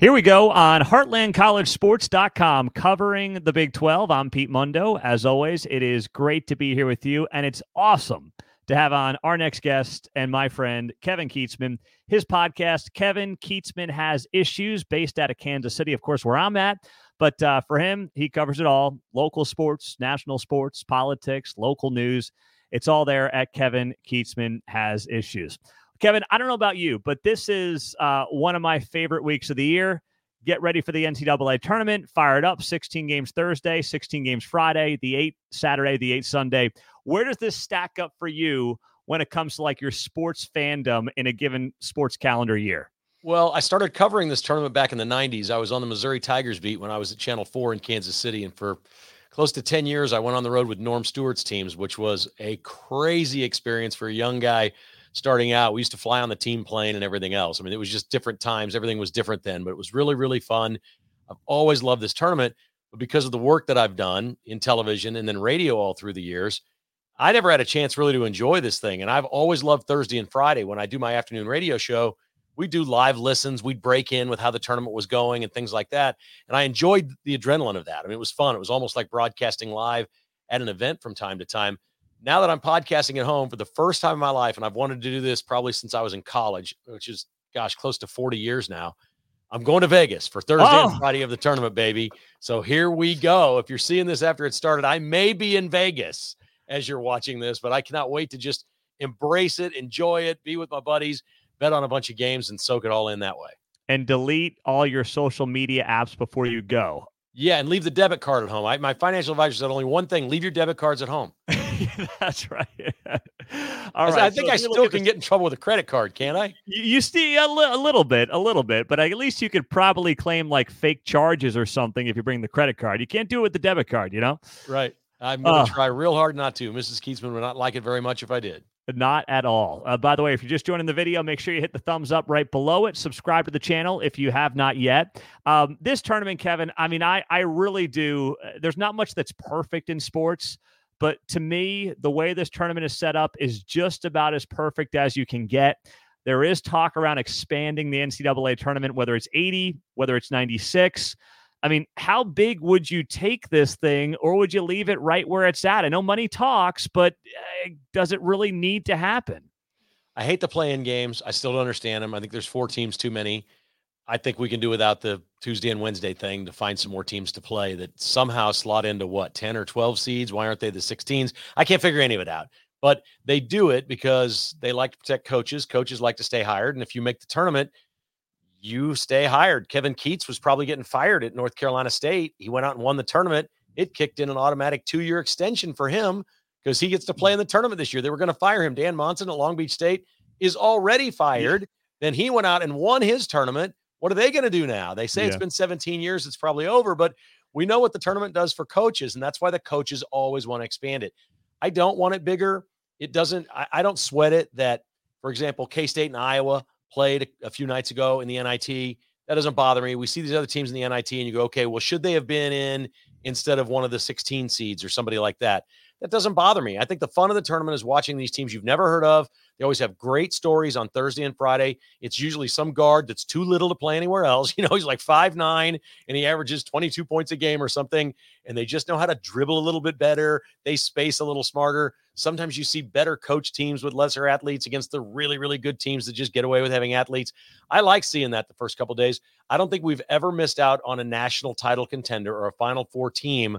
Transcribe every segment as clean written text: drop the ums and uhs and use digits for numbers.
Here we go on HeartlandCollegeSports.com covering the Big 12. I'm Pete Mundo. As always, it is great to be here with you, and it's awesome to have on our next guest and my friend, Kevin Kietzman. His podcast, Kevin Kietzman Has Issues, based out of Kansas City, of course, where I'm at. But for him, he covers it all: local sports, national sports, politics, local news. It's all there at Kevin Kietzman Has Issues. Kevin, I don't know about you, but this is one of my favorite weeks of the year. Get ready for the NCAA tournament. Fire it up. 16 games Thursday, 16 games Friday, the 8 Saturday, the 8 Sunday. Where does this stack up for you when it comes to like your sports fandom in a given sports calendar year? Well, I started covering this tournament back in the 90s. I was on the Missouri Tigers beat when I was at Channel 4 in Kansas City. And for close to 10 years, I went on the road with Norm Stewart's teams, which was a crazy experience for a young guy starting out. We used to fly on the team plane and everything else. I mean, it was just different times. Everything was different then, but it was really, really fun. I've always loved this tournament, but because of the work that I've done in television and then radio all through the years, I never had a chance really to enjoy this thing. And I've always loved Thursday and Friday. When I do my afternoon radio show, we do live listens. We'd break in with how the tournament was going and things like that. And I enjoyed the adrenaline of that. I mean, it was fun. It was almost like broadcasting live at an event from time to time. Now that I'm podcasting at home for the first time in my life, and I've wanted to do this probably since I was in college, which is, close to 40 years now, I'm going to Vegas for Thursday and Friday of the tournament, baby. So here we go. If you're seeing this after it started, I may be in Vegas as you're watching this, but I cannot wait to just embrace it, enjoy it, be with my buddies, bet on a bunch of games, and soak it all in that way. And delete all your social media apps before you go. Yeah, and leave the debit card at home. My financial advisor said only one thing: leave your debit cards at home. That's right. All right. I think I still can get in trouble with a credit card, can't I? You see a little bit, but at least you could probably claim like fake charges or something if you bring the credit card. You can't do it with the debit card, you know? Right. I'm going to try real hard not to. Mrs. Kietzman would not like it very much if I did. Not at all. By the way, if you're just joining the video, make sure you hit the thumbs up right below it. Subscribe to the channel if you have not yet. This tournament, Kevin, I mean, I really do. There's not much that's perfect in sports, but to me, the way this tournament is set up is just about as perfect as you can get. There is talk around expanding the NCAA tournament, whether it's 80, whether it's 96. I mean, how big would you take this thing, or would you leave it right where it's at? I know money talks, but does it really need to happen? I hate the play-in games. I still don't understand them. I think there's 4 teams too many. I think we can do without the Tuesday and Wednesday thing to find some more teams to play that somehow slot into 10 or 12 seeds. Why aren't they the 16s? I can't figure any of it out. But they do it because they like to protect coaches. Coaches like to stay hired. And if you make the tournament, you stay hired. Kevin Keatts was probably getting fired at North Carolina State. He went out and won the tournament. It kicked in an automatic 2-year extension for him because he gets to play in the tournament this year. They were going to fire him. Dan Monson at Long Beach State is already fired. Then he went out and won his tournament. What are they going to do now? They say it's been 17 years. It's probably over, but we know what the tournament does for coaches, and that's why the coaches always want to expand it. I don't want it bigger. It doesn't, I don't sweat it that, for example, K-State and Iowa played a few nights ago in the NIT. That doesn't bother me. We see these other teams in the NIT and you go, okay, well, should they have been in instead of one of the 16 seeds or somebody like that? That doesn't bother me. I think the fun of the tournament is watching these teams you've never heard of. They always have great stories on Thursday and Friday. It's usually some guard that's too little to play anywhere else. You know, he's like 5'9", and he averages 22 points a game or something, and they just know how to dribble a little bit better. They space a little smarter. Sometimes you see better coach teams with lesser athletes against the really, really good teams that just get away with having athletes. I like seeing that the first couple of days. I don't think we've ever missed out on a national title contender or a Final Four team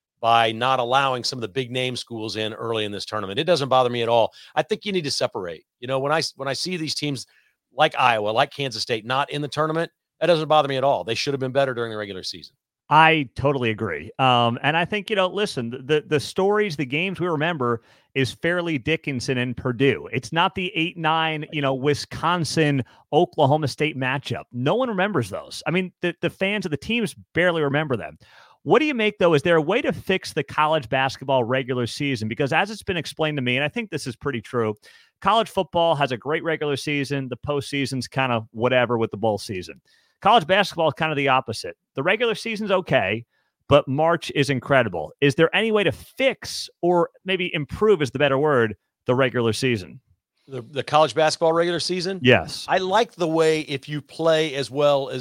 by not allowing some of the big name schools in early in this tournament. It doesn't bother me at all. I think you need to separate. You know, when I see these teams like Iowa, like Kansas State, not in the tournament, that doesn't bother me at all. They should have been better during the regular season. I totally agree. And I think, listen, the stories, the games we remember is Fairleigh Dickinson and Purdue. It's not the 8-9, Wisconsin, Oklahoma State matchup. No one remembers those. I mean, the fans of the teams barely remember them. What do you make, though? Is there a way to fix the college basketball regular season? Because as it's been explained to me, and I think this is pretty true, college football has a great regular season. The postseason's kind of whatever with the bowl season. College basketball is kind of the opposite. The regular season's okay, but March is incredible. Is there any way to fix, or maybe improve is the better word, the regular season? The college basketball regular season? Yes. I like the way if you play as well as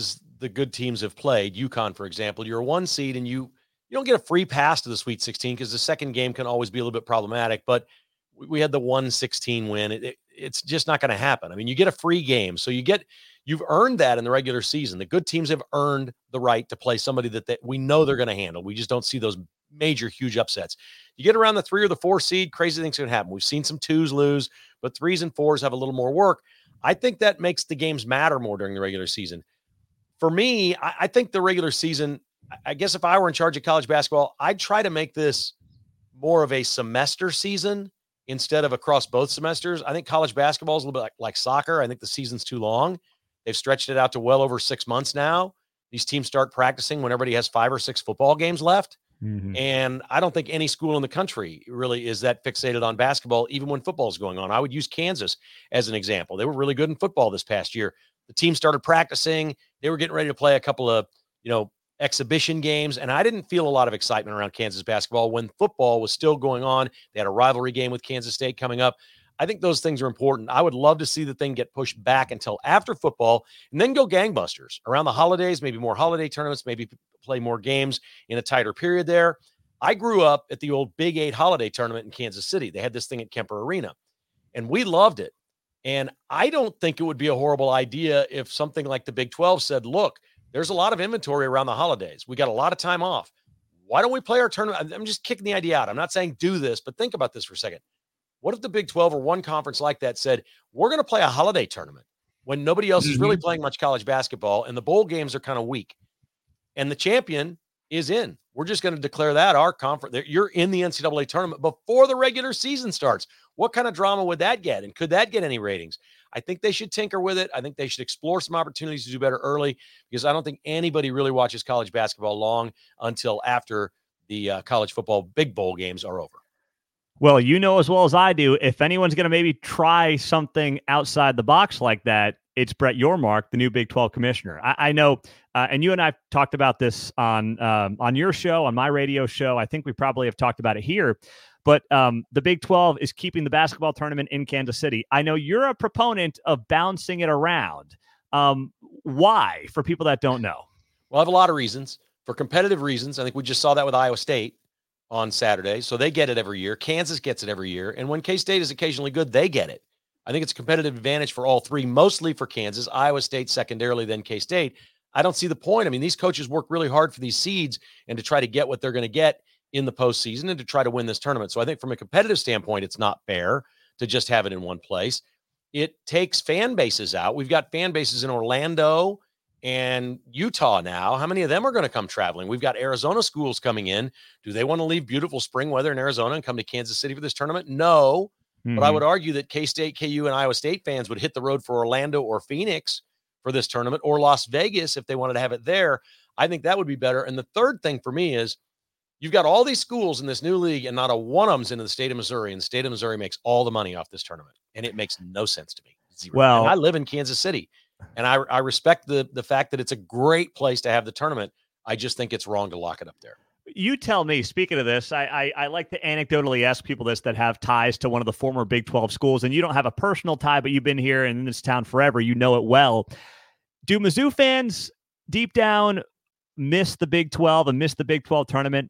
the good teams have played. UConn, for example, you're a 1 seed and you don't get a free pass to the Sweet 16 because the second game can always be a little bit problematic. But we had the 1-16 win. It's just not going to happen. I mean, you get a free game, so you've earned that in the regular season. The good teams have earned the right to play somebody that we know they're going to handle. We just don't see those major, huge upsets. You get around the 3 or the 4 seed, crazy things can happen. We've seen some 2s lose, but 3s and 4s have a little more work. I think that makes the games matter more during the regular season. For me, I think the regular season, I guess if I were in charge of college basketball, I'd try to make this more of a semester season instead of across both semesters. I think college basketball is a little bit like soccer. I think the season's too long. They've stretched it out to well over 6 months now. These teams start practicing when everybody has 5 or 6 football games left. Mm-hmm. And I don't think any school in the country really is that fixated on basketball, even when football is going on. I would use Kansas as an example. They were really good in football this past year. The team started practicing. They were getting ready to play a couple of, exhibition games. And I didn't feel a lot of excitement around Kansas basketball when football was still going on. They had a rivalry game with Kansas State coming up. I think those things are important. I would love to see the thing get pushed back until after football and then go gangbusters around the holidays, maybe more holiday tournaments, maybe play more games in a tighter period there. I grew up at the old Big 8 holiday tournament in Kansas City. They had this thing at Kemper Arena, and we loved it. And I don't think it would be a horrible idea if something like the Big 12 said, look, there's a lot of inventory around the holidays. We got a lot of time off. Why don't we play our tournament? I'm just kicking the idea out. I'm not saying do this, but think about this for a second. What if the Big 12 or one conference like that said, we're going to play a holiday tournament when nobody else is really playing much college basketball and the bowl games are kind of weak and the champion is in? We're just going to declare that our conference. You're in the NCAA tournament before the regular season starts. What kind of drama would that get? And could that get any ratings? I think they should tinker with it. I think they should explore some opportunities to do better early because I don't think anybody really watches college basketball long until after the college football big bowl games are over. Well, you know as well as I do, if anyone's going to maybe try something outside the box like that, it's Brett Yormark, the new Big 12 commissioner. I know, and you and I talked about this on your show, on my radio show. I think we probably have talked about it here. But the Big 12 is keeping the basketball tournament in Kansas City. I know you're a proponent of bouncing it around. Why, for people that don't know? Well, I have a lot of reasons. For competitive reasons, I think we just saw that with Iowa State on Saturday. So they get it every year. Kansas gets it every year. And when K-State is occasionally good, they get it. I think it's a competitive advantage for all three, mostly for Kansas, Iowa State secondarily, then K-State. I don't see the point. I mean, these coaches work really hard for these seeds and to try to get what they're going to get in the postseason and to try to win this tournament. So I think from a competitive standpoint, it's not fair to just have it in one place. It takes fan bases out. We've got fan bases in Orlando and Utah now. How many of them are going to come traveling? We've got Arizona schools coming in. Do they want to leave beautiful spring weather in Arizona and come to Kansas City for this tournament? No. Mm-hmm. But I would argue that K-State, KU, and Iowa State fans would hit the road for Orlando or Phoenix for this tournament, or Las Vegas if they wanted to have it there. I think that would be better. And the third thing for me is you've got all these schools in this new league, and not a one of them's into the state of Missouri, and the state of Missouri makes all the money off this tournament. And it makes no sense to me. Zero. Well, and I live in Kansas City, and I respect the fact that it's a great place to have the tournament. I just think it's wrong to lock it up there. You tell me, speaking of this, I like to anecdotally ask people this that have ties to one of the former Big 12 schools, and you don't have a personal tie, but you've been here in this town forever. You know it well. Do Mizzou fans deep down miss the Big 12 and miss the Big 12 tournament?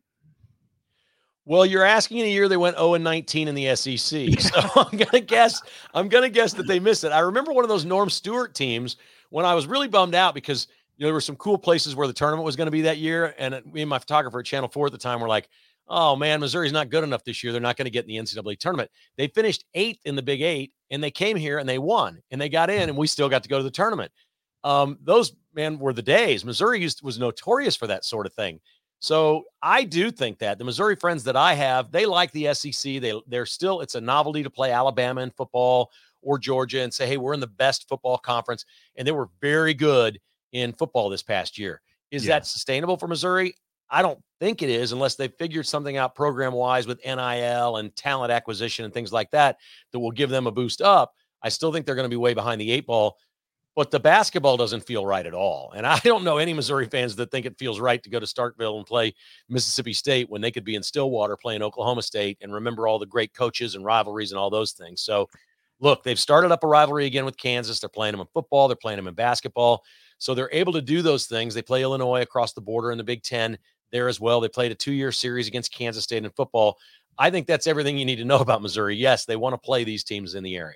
Well, you're asking in a year they went 0-19 in the SEC. So I'm gonna guess that they miss it. I remember one of those Norm Stewart teams when I was really bummed out because there were some cool places where the tournament was going to be that year. And me and my photographer at Channel 4 at the time were like, oh man, Missouri's not good enough this year. They're not going to get in the NCAA tournament. They finished 8th in the Big 8 and they came here and they won and they got in and we still got to go to the tournament. Those, man, were the days. Missouri was notorious for that sort of thing. So I do think that the Missouri friends that I have, they like the SEC. They're still, it's a novelty to play Alabama in football or Georgia and say, hey, we're in the best football conference. And they were very good in football this past year. Is that sustainable for Missouri? I don't think it is unless they figured something out program-wise with NIL and talent acquisition and things like that will give them a boost up. I still think they're going to be way behind the 8 ball, but the basketball doesn't feel right at all. And I don't know any Missouri fans that think it feels right to go to Starkville and play Mississippi State when they could be in Stillwater playing Oklahoma State and remember all the great coaches and rivalries and all those things. So look, they've started up a rivalry again with Kansas. They're playing them in football. They're playing them in basketball. So they're able to do those things. They play Illinois across the border in the Big Ten there as well. They played a 2-year series against Kansas State in football. I think that's everything you need to know about Missouri. Yes, they want to play these teams in the area.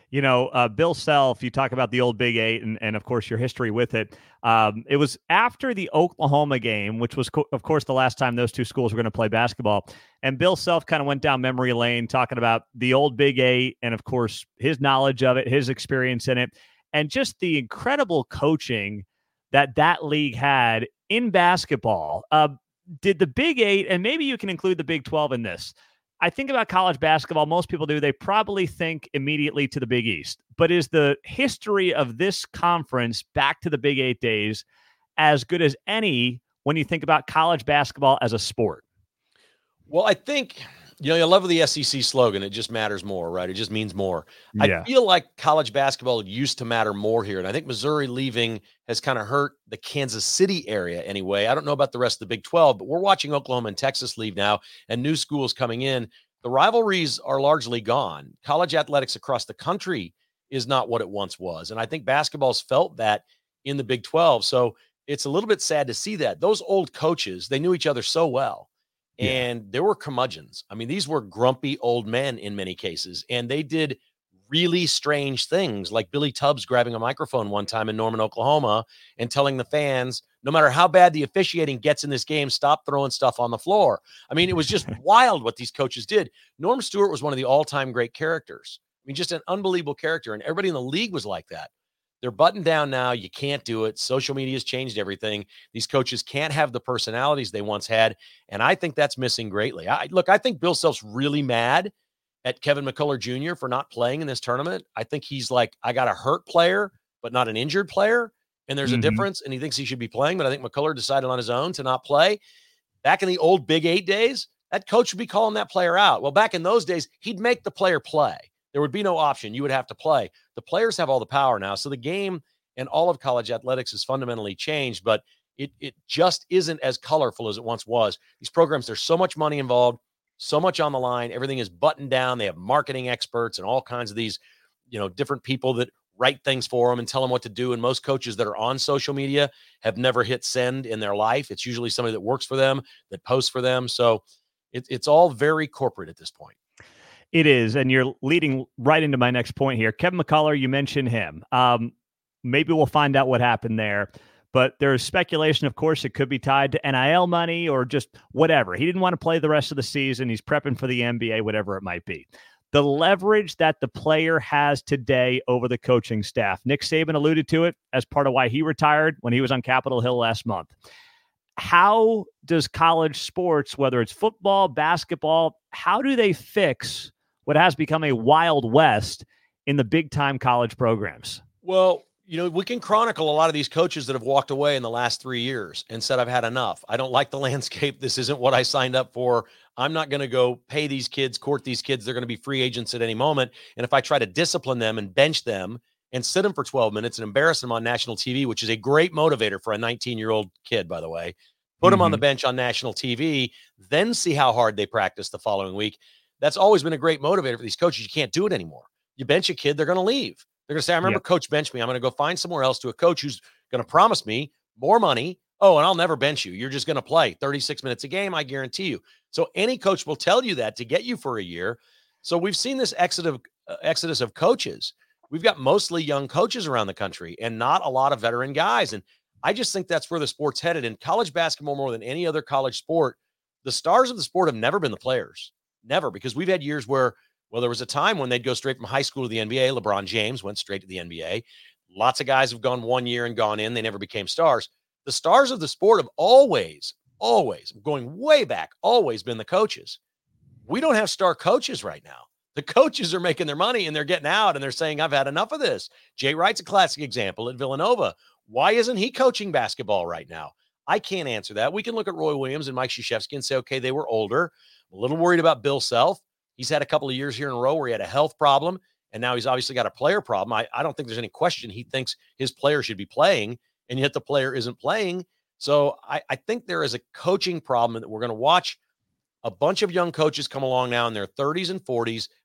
Bill Self, you talk about the old Big Eight and of course, your history with it. It was after the Oklahoma game, which was, of course, the last time those two schools were going to play basketball. And Bill Self kind of went down memory lane talking about the old Big Eight and, of course, his knowledge of it, his experience in it, and just the incredible coaching that league had in basketball. Did the Big Eight, and maybe you can include the Big 12 in this, I think about college basketball, most people do, they probably think immediately to the Big East. But is the history of this conference back to the Big 8 days as good as any when you think about college basketball as a sport? Well, I think, I love the SEC slogan, it just matters more, right? It just means more. Yeah. I feel like college basketball used to matter more here. And I think Missouri leaving has kind of hurt the Kansas City area anyway. I don't know about the rest of the Big 12, but we're watching Oklahoma and Texas leave now and new schools coming in. The rivalries are largely gone. College athletics across the country is not what it once was. And I think basketball's felt that in the Big 12. So it's a little bit sad to see that. Those old coaches, they knew each other so well. And there were curmudgeons. I mean, these were grumpy old men in many cases, and they did really strange things, like Billy Tubbs grabbing a microphone one time in Norman, Oklahoma, and telling the fans, no matter how bad the officiating gets in this game, stop throwing stuff on the floor. I mean, it was just wild what these coaches did. Norm Stewart was one of the all-time great characters. I mean, just an unbelievable character, and everybody in the league was like that. They're buttoned down now. You can't do it. Social media has changed everything. These coaches can't have the personalities they once had, and I think that's missing greatly. I think Bill Self's really mad at Kevin McCullough Jr. for not playing in this tournament. I think he's like, I got a hurt player, but not an injured player, and there's a difference, and he thinks he should be playing, but I think McCullough decided on his own to not play. Back in the old Big 8 days, that coach would be calling that player out. Well, back in those days, he'd make the player play. There would be no option. You would have to play. The players have all the power now. So the game and all of college athletics has fundamentally changed, but it just isn't as colorful as it once was. These programs, there's so much money involved, so much on the line. Everything is buttoned down. They have marketing experts and all kinds of these, different people that write things for them and tell them what to do. And most coaches that are on social media have never hit send in their life. It's usually somebody that works for them, that posts for them. So it's all very corporate at this point. It is, and you're leading right into my next point here. Kevin McCullough, you mentioned him. Maybe we'll find out what happened there, but there's speculation, of course, it could be tied to NIL money or just whatever. He didn't want to play the rest of the season. He's prepping for the NBA, whatever it might be. The leverage that the player has today over the coaching staff. Nick Saban alluded to it as part of why he retired when he was on Capitol Hill last month. How does college sports, whether it's football, basketball, how do they fix what has become a Wild West in the big-time college programs? Well, we can chronicle a lot of these coaches that have walked away in the last 3 years and said, I've had enough. I don't like the landscape. This isn't what I signed up for. I'm not going to go pay these kids, court these kids. They're going to be free agents at any moment. And if I try to discipline them and bench them and sit them for 12 minutes and embarrass them on national TV, which is a great motivator for a 19-year-old kid, by the way, put them on the bench on national TV, then see how hard they practice the following week. That's always been a great motivator for these coaches. You can't do it anymore. You bench a kid, they're going to leave. They're going to say, I remember coach benched me. I'm going to go find somewhere else to a coach who's going to promise me more money. Oh, and I'll never bench you. You're just going to play 36 minutes a game. I guarantee you. So any coach will tell you that to get you for a year. So we've seen this exodus of coaches. We've got mostly young coaches around the country and not a lot of veteran guys. And I just think that's where the sport's headed. In college basketball, more than any other college sport, the stars of the sport have never been the players. Never, because we've had years where, there was a time when they'd go straight from high school to the NBA. LeBron James went straight to the NBA. Lots of guys have gone 1 year and gone in. They never became stars. The stars of the sport have always, going way back, always been the coaches. We don't have star coaches right now. The coaches are making their money and they're getting out and they're saying, I've had enough of this. Jay Wright's a classic example at Villanova. Why isn't he coaching basketball right now? I can't answer that. We can look at Roy Williams and Mike Krzyzewski and say, okay, they were older. I'm a little worried about Bill Self. He's had a couple of years here in a row where he had a health problem, and now he's obviously got a player problem. I don't think there's any question he thinks his player should be playing, and yet the player isn't playing. So I think there is a coaching problem that we're going to watch a bunch of young coaches come along now in their 30s and 40s,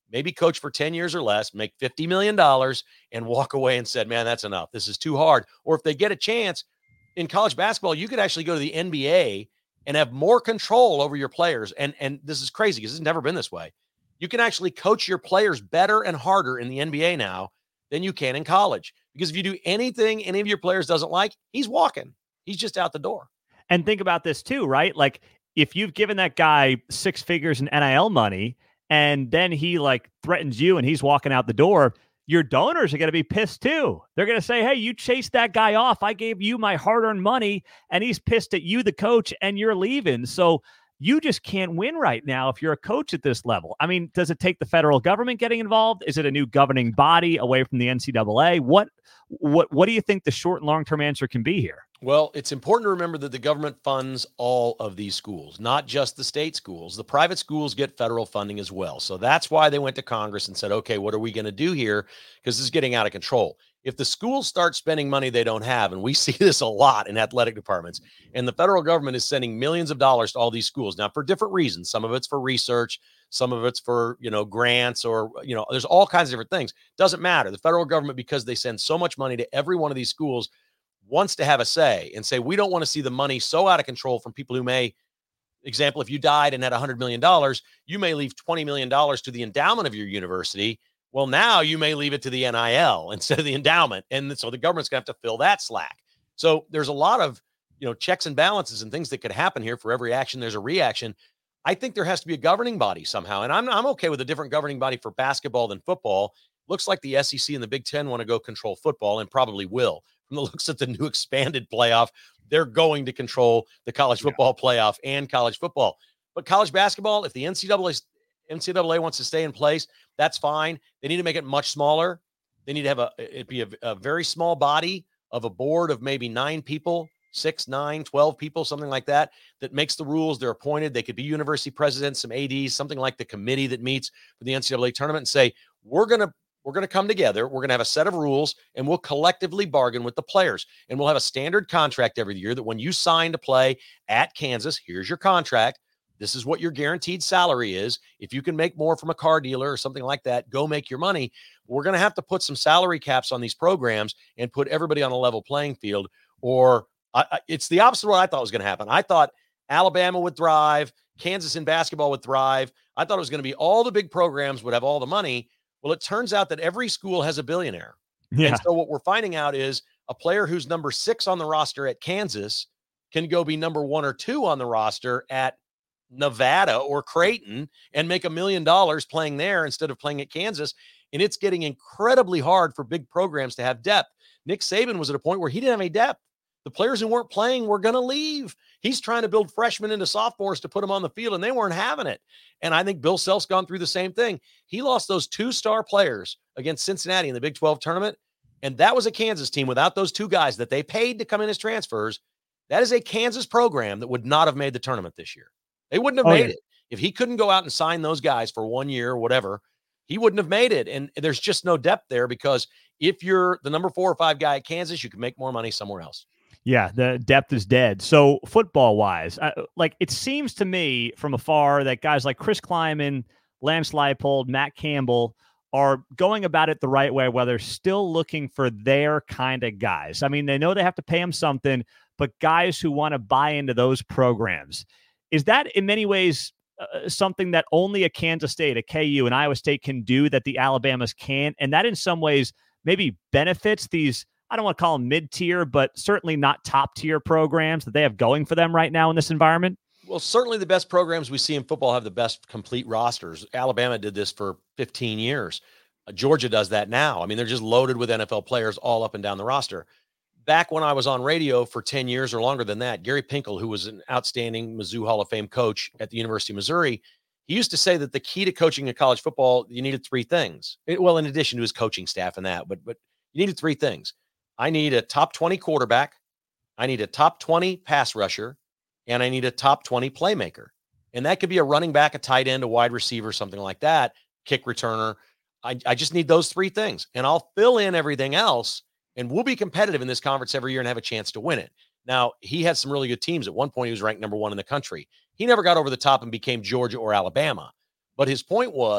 maybe coach for 10 years or less, make $50 million and walk away and said, man, that's enough. This is too hard. Or if they get a chance in college basketball, you could actually go to the NBA and have more control over your players. And this is crazy because it's never been this way. You can actually coach your players better and harder in the NBA now than you can in college. Because if you do anything any of your players doesn't like, he's walking. He's just out the door. And think about this too, right? Like if you've given that guy 6 figures in NIL money and then he like threatens you and he's walking out the door, your donors are going to be pissed too. They're going to say, hey, you chased that guy off. I gave you my hard-earned money and he's pissed at you, the coach, and you're leaving. So you just can't win right now if you're a coach at this level. I mean, does it take the federal government getting involved? Is it a new governing body away from the NCAA? What do you think the short and long-term answer can be here? Well, it's important to remember that the government funds all of these schools, not just the state schools. The private schools get federal funding as well. So that's why they went to Congress and said, okay, what are we going to do here? Because this is getting out of control. If the schools start spending money they don't have, and we see this a lot in athletic departments, and the federal government is sending millions of dollars to all these schools, now for different reasons. Some of it's for research, some of it's for, grants, or, there's all kinds of different things. Doesn't matter. The federal government, because they send so much money to every one of these schools, wants to have a say and say, we don't want to see the money so out of control from people who may, example, if you died and had $100 million, you may leave $20 million to the endowment of your university. Well, now you may leave it to the NIL instead of the endowment. And so the government's going to have to fill that slack. So there's a lot of, checks and balances and things that could happen here. For every action, there's a reaction. I think there has to be a governing body somehow. And I'm okay with a different governing body for basketball than football. Looks like the SEC and the Big Ten want to go control football and probably will. From the looks at the new expanded playoff, they're going to control the college football playoff and college football. But college basketball, if the NCAA wants to stay in place, that's fine. They need to make it much smaller. They need to have it'd be a very small body of a board of maybe 9 people, 6, 9, 12 people, something like that makes the rules. They're appointed. They could be university presidents, some ADs, something like the committee that meets for the NCAA tournament and say, we're going to come together. We're going to have a set of rules and we'll collectively bargain with the players. And we'll have a standard contract every year that when you sign to play at Kansas, here's your contract. This is what your guaranteed salary is. If you can make more from a car dealer or something like that, go make your money. We're going to have to put some salary caps on these programs and put everybody on a level playing field. Or it's the opposite of what I thought was going to happen. I thought Alabama would thrive. Kansas in basketball would thrive. I thought it was going to be all the big programs would have all the money. Well, it turns out that every school has a billionaire. Yeah. And so what we're finding out is a player who's number 6 on the roster at Kansas can go be number 1 or 2 on the roster at Nevada or Creighton and make $1 million playing there instead of playing at Kansas. And it's getting incredibly hard for big programs to have depth. Nick Saban was at a point where he didn't have any depth. The players who weren't playing were going to leave. He's trying to build freshmen into sophomores to put them on the field, and they weren't having it. And I think Bill Self's gone through the same thing. He lost those 2 star players against Cincinnati in the Big 12 tournament, and that was a Kansas team without those 2 guys that they paid to come in as transfers. That is a Kansas program that would not have made the tournament this year. They wouldn't have made it. If he couldn't go out and sign those guys for 1 year or whatever, he wouldn't have made it. And there's just no depth there because if you're the number 4 or 5 guy at Kansas, you can make more money somewhere else. Yeah, the depth is dead. So football-wise, it seems to me from afar that guys like Chris Kleiman, Lance Leipold, Matt Campbell are going about it the right way, where they're still looking for their kind of guys. I mean, they know they have to pay them something, but guys who want to buy into those programs. Is that in many ways something that only a Kansas State, a KU, and Iowa State can do that the Alabamas can't? And that in some ways maybe benefits these, I don't want to call them mid-tier, but certainly not top-tier programs that they have going for them right now in this environment? Well, certainly the best programs we see in football have the best complete rosters. Alabama did this for 15 years. Georgia does that now. I mean, they're just loaded with NFL players all up and down the roster. Back when I was on radio for 10 years or longer than that, Gary Pinkel, who was an outstanding Mizzou Hall of Fame coach at the University of Missouri, he used to say that the key to coaching in college football, you needed 3 things. Well, in addition to his coaching staff and that, but you needed 3 things. I need a top 20 quarterback, I need a top 20 pass rusher, and I need a top 20 playmaker. And that could be a running back, a tight end, a wide receiver, something like that, kick returner. I just need those 3 things, and I'll fill in everything else, and we'll be competitive in this conference every year and have a chance to win it. Now, he had some really good teams. At one point, he was ranked number 1 in the country. He never got over the top and became Georgia or Alabama. But his point was,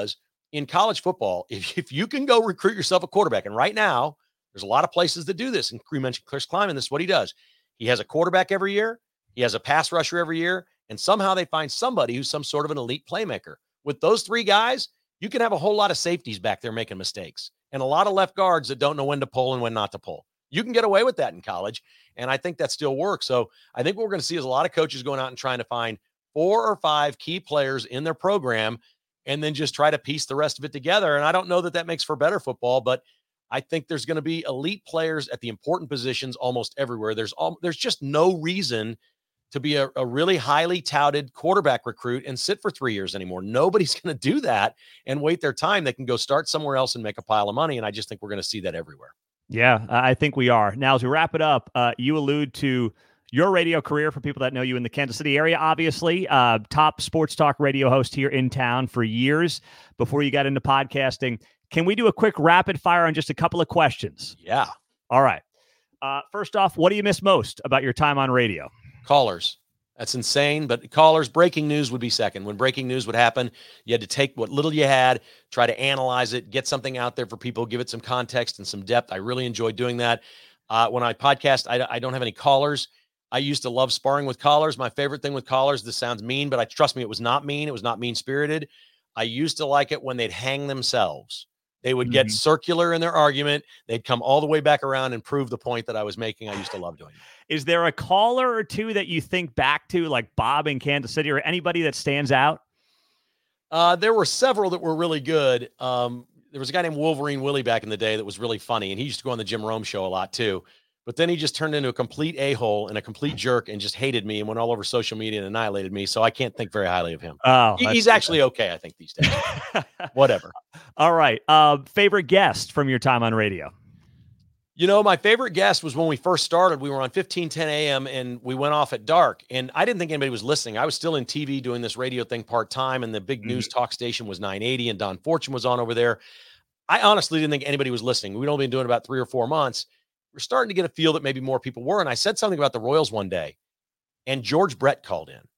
in college football, if you can go recruit yourself a quarterback, and right now there's a lot of places that do this, and you mentioned Chris Kleiman, this is what he does. He has a quarterback every year, he has a pass rusher every year, and somehow they find somebody who's some sort of an elite playmaker. With those three guys, you can have a whole lot of safeties back there making mistakes and a lot of left guards that don't know when to pull and when not to pull. You can get away with that in college, and I think that still works. So I think what we're going to see is a lot of coaches going out and trying to find 4 or 5 key players in their program and then just try to piece the rest of it together. And I don't know that that makes for better football, but I think there's going to be elite players at the important positions almost everywhere. There's just no reason to be a really highly touted quarterback recruit and sit for 3 years anymore. Nobody's going to do that and wait their time. They can go start somewhere else and make a pile of money. And I just think we're going to see that everywhere. Yeah, I think we are. Now, as we wrap it up, you allude to your radio career for people that know you in the Kansas City area, obviously. Top sports talk radio host here in town for years before you got into podcasting. Can we do a quick rapid fire on just a couple of questions? Yeah. All right. First off, what do you miss most about your time on radio? Callers. That's insane, but callers, breaking news would be second. When breaking news would happen, you had to take what little you had, try to analyze it, get something out there for people, give it some context and some depth. I really enjoy doing that. When I podcast, I don't have any callers. I used to love sparring with callers. My favorite thing with callers, this sounds mean, but trust me, it was not mean. It was not mean-spirited. I used to like it when they'd hang themselves. They would get circular in their argument. They'd come all the way back around and prove the point that I was making. I used to love doing that. Is there a caller or two that you think back to, like Bob in Kansas City, or anybody that stands out? There were several that were really good. There was a guy named Wolverine Willie back in the day that was really funny, and he used to go on the Jim Rome show a lot too. But then he just turned into a complete a-hole and a complete jerk and just hated me and went all over social media and annihilated me. So I can't think very highly of him. Oh, he's actually okay, I think, these days. Whatever. All right. Favorite guest from your time on radio? You know, my favorite guest was when we first started. We were on 1510 AM and we went off at dark. And I didn't think anybody was listening. I was still in TV doing this radio thing part-time, and the big news talk station was 980, and Don Fortune was on over there. I honestly didn't think anybody was listening. We'd only been doing about 3 or 4 months. We're starting to get a feel that maybe more people were. And I said something about the Royals one day, and George Brett called in.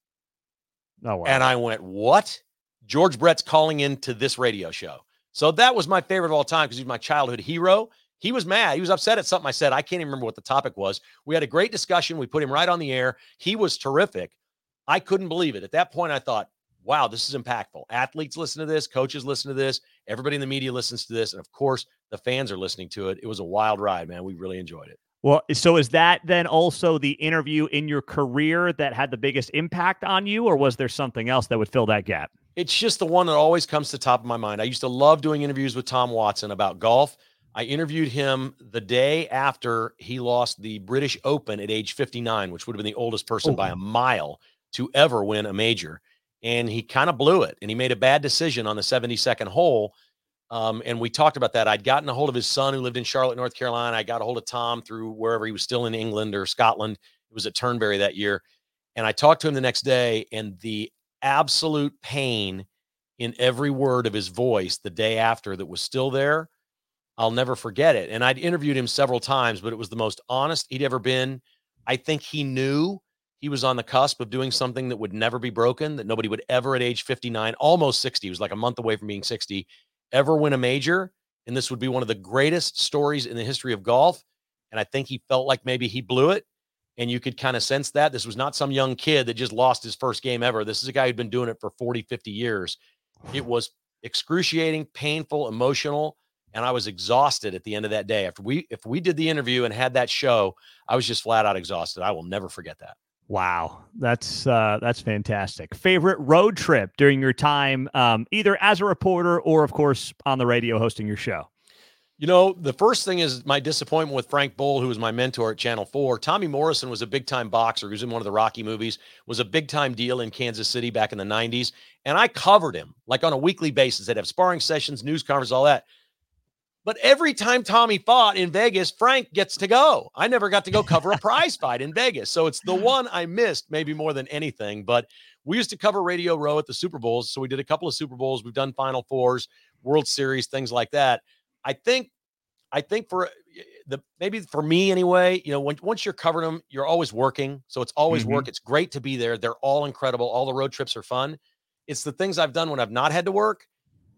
Oh, wow. And I went, what? George Brett's calling into this radio show. So that was my favorite of all time because he's my childhood hero. He was mad. He was upset at something I said. I can't even remember what the topic was. We had a great discussion. We put him right on the air. He was terrific. I couldn't believe it. At that point, I thought, wow, this is impactful. Athletes listen to this. Coaches listen to this. Everybody in the media listens to this. And of course, the fans are listening to it. It was a wild ride, man. We really enjoyed it. Well, so is that then also the interview in your career that had the biggest impact on you, or was there something else that would fill that gap? It's just the one that always comes to the top of my mind. I used to love doing interviews with Tom Watson about golf. I interviewed him the day after he lost the British Open at age 59, which would have been the oldest person by a mile to ever win a major. And he kind of blew it, and he made a bad decision on the 72nd hole. And we talked about that. I'd gotten a hold of his son who lived in Charlotte, North Carolina. I got a hold of Tom through wherever he was, still in England or Scotland. It was at Turnberry that year. And I talked to him the next day, and the absolute pain in every word of his voice the day after that was still there, I'll never forget it. And I'd interviewed him several times, but it was the most honest he'd ever been. I think he knew he was on the cusp of doing something that would never be broken, that nobody would ever at age 59, almost 60, he was like a month away from being 60, ever win a major. And this would be one of the greatest stories in the history of golf. And I think he felt like maybe he blew it. And you could kind of sense that. This was not some young kid that just lost his first game ever. This is a guy who'd been doing it for 40, 50 years. It was excruciating, painful, emotional. And I was exhausted at the end of that day. If we did the interview and had that show, I was just flat out exhausted. I will never forget that. Wow. That's fantastic. Favorite road trip during your time, either as a reporter or, of course, on the radio hosting your show? You know, the first thing is my disappointment with Frank Bull, who was my mentor at Channel 4. Tommy Morrison was a big-time boxer. He was in one of the Rocky movies, was a big-time deal in Kansas City back in the 90s. And I covered him, like on a weekly basis. They'd have sparring sessions, news conferences, all that. But every time Tommy fought in Vegas, Frank gets to go. I never got to go cover a prize fight in Vegas. So it's the one I missed maybe more than anything. But we used to cover Radio Row at the Super Bowls. So we did a couple of Super Bowls. We've done Final Fours, World Series, things like that. I think for maybe for me anyway, you know, once you're covering them, you're always working. So it's always work. It's great to be there. They're all incredible. All the road trips are fun. It's the things I've done when I've not had to work.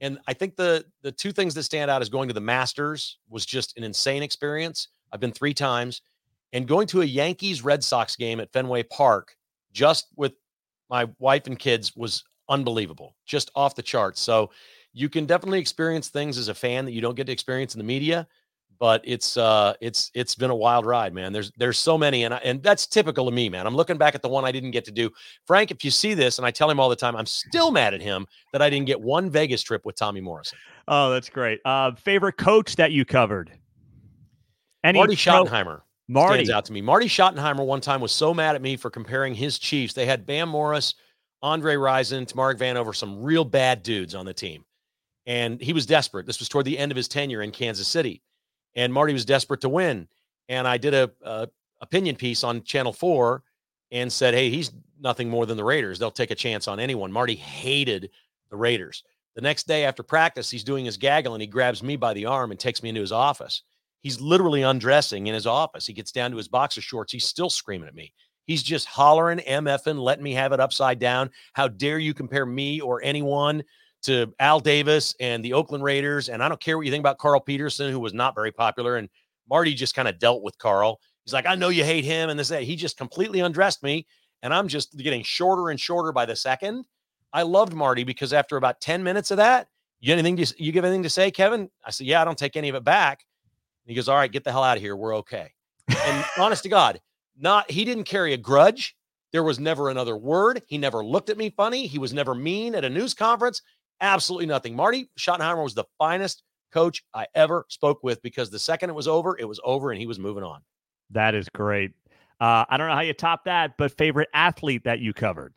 And I think the two things that stand out is going to the Masters was just an insane experience. I've been 3 times, and going to a Yankees Red Sox game at Fenway Park just with my wife and kids was unbelievable, just off the charts. So you can definitely experience things as a fan that you don't get to experience in the media, but it's been a wild ride, man. There's so many, and that's typical of me, man. I'm looking back at the one I didn't get to do. Frank, if you see this, and I tell him all the time, I'm still mad at him that I didn't get one Vegas trip with Tommy Morrison. Oh, that's great. Favorite coach that you covered? Marty Schottenheimer. Stands out to me. Marty Schottenheimer one time was so mad at me for comparing his Chiefs. They had Bam Morris, Andre Rison, Tamarick Vanover, some real bad dudes on the team. And he was desperate. This was toward the end of his tenure in Kansas City. And Marty was desperate to win. And I did a opinion piece on Channel 4 and said, hey, he's nothing more than the Raiders. They'll take a chance on anyone. Marty hated the Raiders. The next day after practice, he's doing his gaggle, and he grabs me by the arm and takes me into his office. He's literally undressing in his office. He gets down to his boxer shorts. He's still screaming at me. He's just hollering, MFing, letting me have it upside down. How dare you compare me or anyone to Al Davis and the Oakland Raiders? And I don't care what you think about Carl Peterson, who was not very popular. And Marty just kind of dealt with Carl. He's like, I know you hate him and this, that. He just completely undressed me. And I'm just getting shorter and shorter by the second. I loved Marty because after about 10 minutes of that, you give anything to say, Kevin? I said, yeah, I don't take any of it back. And he goes, all right, get the hell out of here. We're okay. And honest to God, he didn't carry a grudge. There was never another word. He never looked at me funny. He was never mean at a news conference. Absolutely nothing. Marty Schottenheimer was the finest coach I ever spoke with because the second it was over, and he was moving on. That is great. I don't know how you top that, but favorite athlete that you covered?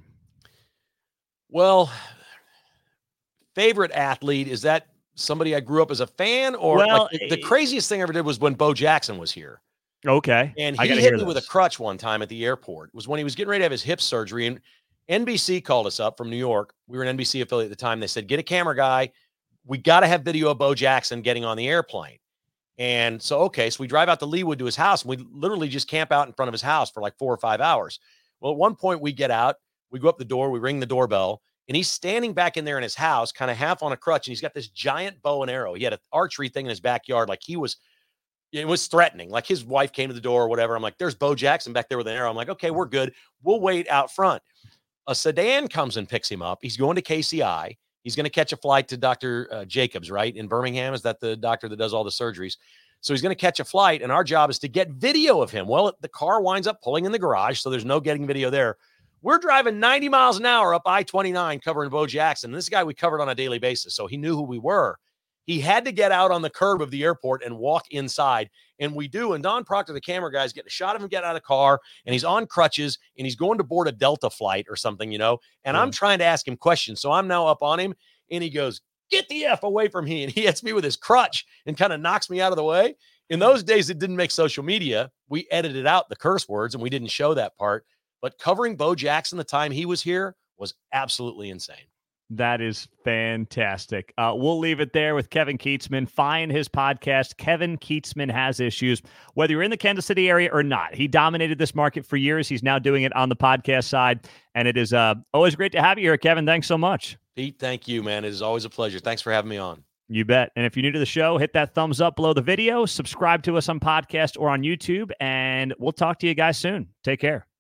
Well, favorite athlete, is that somebody I grew up as a fan? Or the craziest thing I ever did was when Bo Jackson was here. Okay. And he hit me with a crutch one time at the airport. It was when he was getting ready to have his hip surgery. And NBC called us up from New York. We were an NBC affiliate at the time. They said, get a camera guy. We got to have video of Bo Jackson getting on the airplane. And so we drive out to Leawood to his house. And we literally just camp out in front of his house for like 4 or 5 hours. Well, at one point we get out, we go up the door, we ring the doorbell, and he's standing back in there in his house, kind of half on a crutch. And he's got this giant bow and arrow. He had an archery thing in his backyard. Like it was threatening. Like his wife came to the door or whatever. I'm like, there's Bo Jackson back there with an arrow. I'm like, okay, we're good. We'll wait out front. A sedan comes and picks him up. He's going to KCI. He's going to catch a flight to Dr. Jacobs, right? In Birmingham. Is that the doctor that does all the surgeries? So he's going to catch a flight, and our job is to get video of him. Well, the car winds up pulling in the garage, so there's no getting video there. We're driving 90 miles an hour up I-29 covering Bo Jackson. This guy we covered on a daily basis, so he knew who we were. He had to get out on the curb of the airport and walk inside, and we do. And Don Proctor, the camera guy, is getting a shot of him getting out of the car, and he's on crutches, and he's going to board a Delta flight or something, and I'm trying to ask him questions. So I'm now up on him, and he goes, get the F away from me, and he hits me with his crutch and kind of knocks me out of the way. In those days, it didn't make social media. We edited out the curse words, and we didn't show that part. But covering Bo Jackson the time he was here was absolutely insane. That is fantastic. We'll leave it there with Kevin Kietzman. Find his podcast, Kevin Kietzman Has Issues. Whether you're in the Kansas City area or not, he dominated this market for years. He's now doing it on the podcast side. And it is always great to have you here, Kevin. Thanks so much. Pete, thank you, man. It is always a pleasure. Thanks for having me on. You bet. And if you're new to the show, hit that thumbs up below the video, subscribe to us on podcast or on YouTube, and we'll talk to you guys soon. Take care.